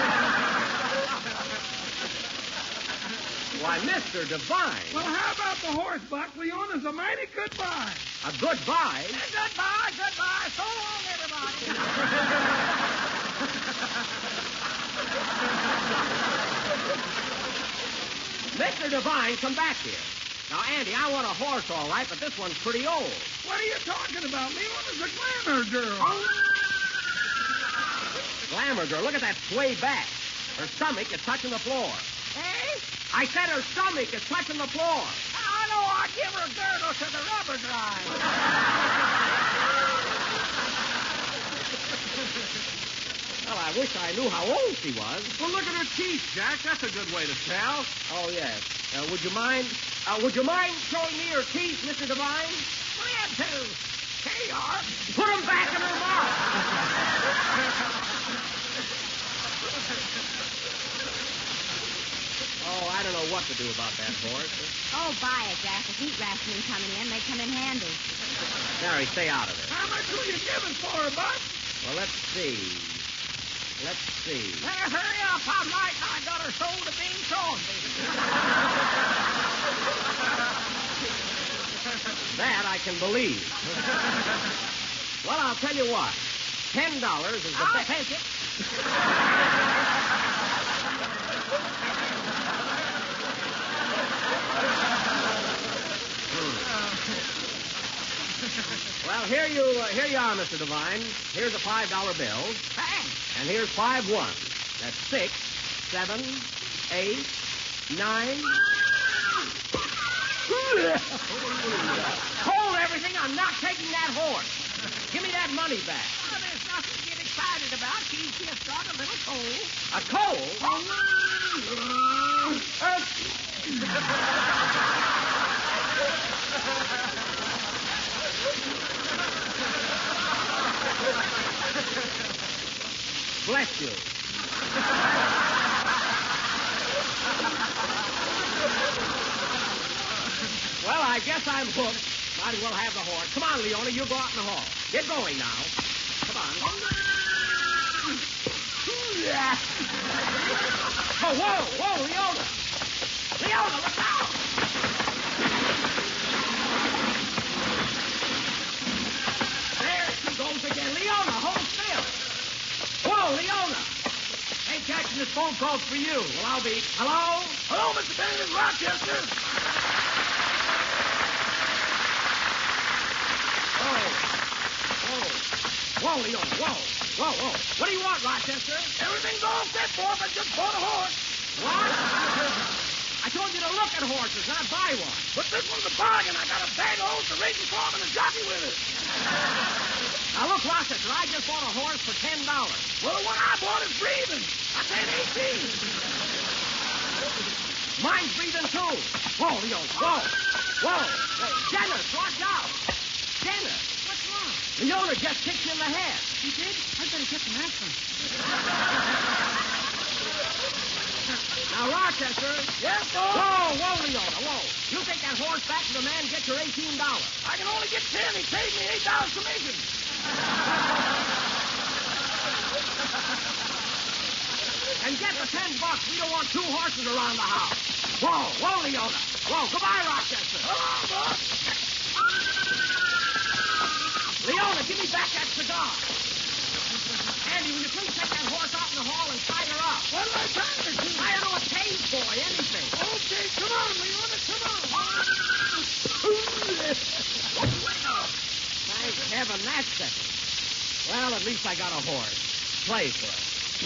Why, Mister Devine. Well, how about the horse, Buck? Leona's a mighty good buy. A good buy? Goodbye, goodbye. So long, everybody. Mister Devine, come back here. Now, Andy, I want a horse, all right, but this one's pretty old. What are you talking about? Leona's a glamour girl. Glamour girl, look at that sway back. Her stomach is touching the floor. Hey? I said her stomach is touching the floor. I know. I'll give her a girdle to the rubber drive. Well, I wish I knew how old she was. Well, look at her teeth, Jack. That's a good way to tell. Oh, yes. Uh, would you mind... Uh, would you mind showing me her teeth, Mister Devine? Glad to. Here you are. Put them back in her mouth. Oh, I don't know what to do about that horse. Oh, buy it, Jack. With heat rationing coming in, they come in handy. Mary, stay out of it. How much will you give us for her, Buck? Well, let's see. Let's see. Well, hurry up. I might not got her sold to Bing Crosby. That I can believe. Well, I'll tell you what. Ten dollars is the I'll best. take it. Well, here you uh, here you are, Mister Devine. Here's a five dollar bill. Thanks. And here's five one. That's six, seven, eight, nine. Hold money back. Oh, there's nothing to get excited about. She's just got a little cold. A cold? Bless you. Well, I guess I'm hooked. Might as well have the horse. Come on, Leona, you go out in the hall. Get going now. Come on. Oh, whoa, whoa, Leona. Leona, look out! There she goes again. Leona, hold still. Whoa, Leona. Hey, Jackson, this phone call's for you. Well, I'll be... Hello? Hello, Mister Bennett in Rochester. Whoa, Leona, whoa. Whoa, whoa. What do you want, Rochester? Everything's all set for us. I just bought a horse. What? I told you to look at horses, not buy one. But this one's a bargain. I got a bag of oats, a racing farm, and a jockey with it. Now, look, Rochester, I just bought a horse for ten dollars. Well, the one I bought is breathing. I paid eighteen. Mine's breathing, too. Whoa, Leona, whoa. Whoa. Hey, Dennis, watch out. Dennis. Leona just kicked you in the head. She did? I better get some aspirin. Now, Rochester. Yes, sir? Whoa, whoa, Leona, whoa. You take that horse back to the man and get your eighteen dollars. I can only get ten. He paid me eight dollars commission. And get the ten bucks. We don't want two horses around the house. Whoa, whoa, Leona. Whoa, goodbye, Rochester. Hello, boss. Leona, give me back that cigar. Andy, will you please take that horse out in the hall and tie her up? What do I tie her to? I don't know, a cage boy, anything. Okay, come on, Leona, come on. Thank heaven, that's it. Well, at least I got a horse. Play for it.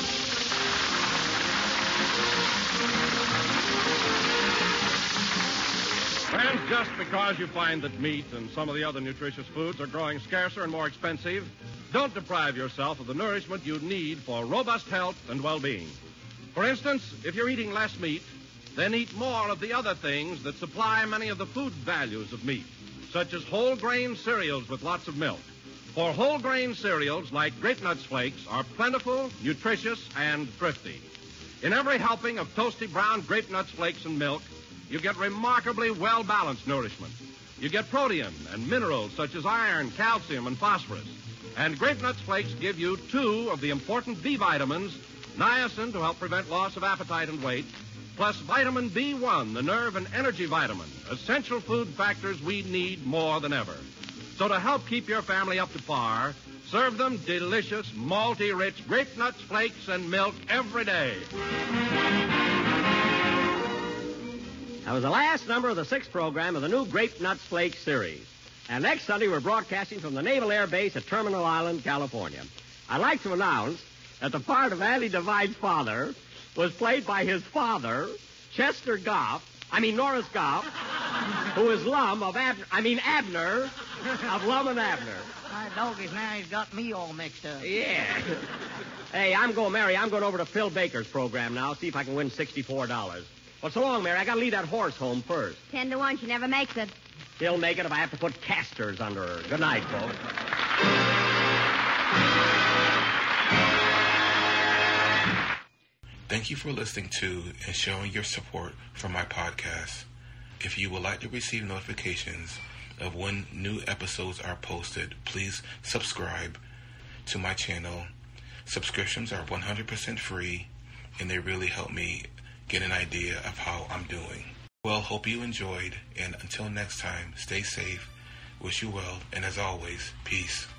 Friends, just because you find that meat and some of the other nutritious foods are growing scarcer and more expensive, don't deprive yourself of the nourishment you need for robust health and well-being. For instance, if you're eating less meat, then eat more of the other things that supply many of the food values of meat, such as whole grain cereals with lots of milk. For whole grain cereals like Grape Nuts Flakes are plentiful, nutritious, and thrifty. In every helping of toasty brown Grape Nuts Flakes and milk, you get remarkably well-balanced nourishment. You get protein and minerals such as iron, calcium, and phosphorus. And Grape Nuts Flakes give you two of the important B vitamins, niacin to help prevent loss of appetite and weight, plus vitamin B one, the nerve and energy vitamin, essential food factors we need more than ever. So to help keep your family up to par, serve them delicious, malty-rich Grape Nuts Flakes and milk every day. That was the last number of the sixth program of the new Grape Nuts Flakes series. And next Sunday, we're broadcasting from the Naval Air Base at Terminal Island, California. I'd like to announce that the part of Andy Devine's father was played by his father, Chester Goff, I mean Norris Goff, who is Lum of Abner, I mean Abner of Lum and Abner. My doggies, now he's got me all mixed up. Yeah. Hey, I'm going, Mary, I'm going over to Phil Baker's program now, see if I can win sixty-four dollars. Well, so long, Mary. I gotta leave that horse home first. Ten to one. She never makes it. She'll make it if I have to put casters under her. Good night, folks. Thank you for listening to and showing your support for my podcast. If you would like to receive notifications of when new episodes are posted, please subscribe to my channel. Subscriptions are one hundred percent free, and they really help me get an idea of how I'm doing. Well, hope you enjoyed, and until next time, stay safe, wish you well, and as always, peace.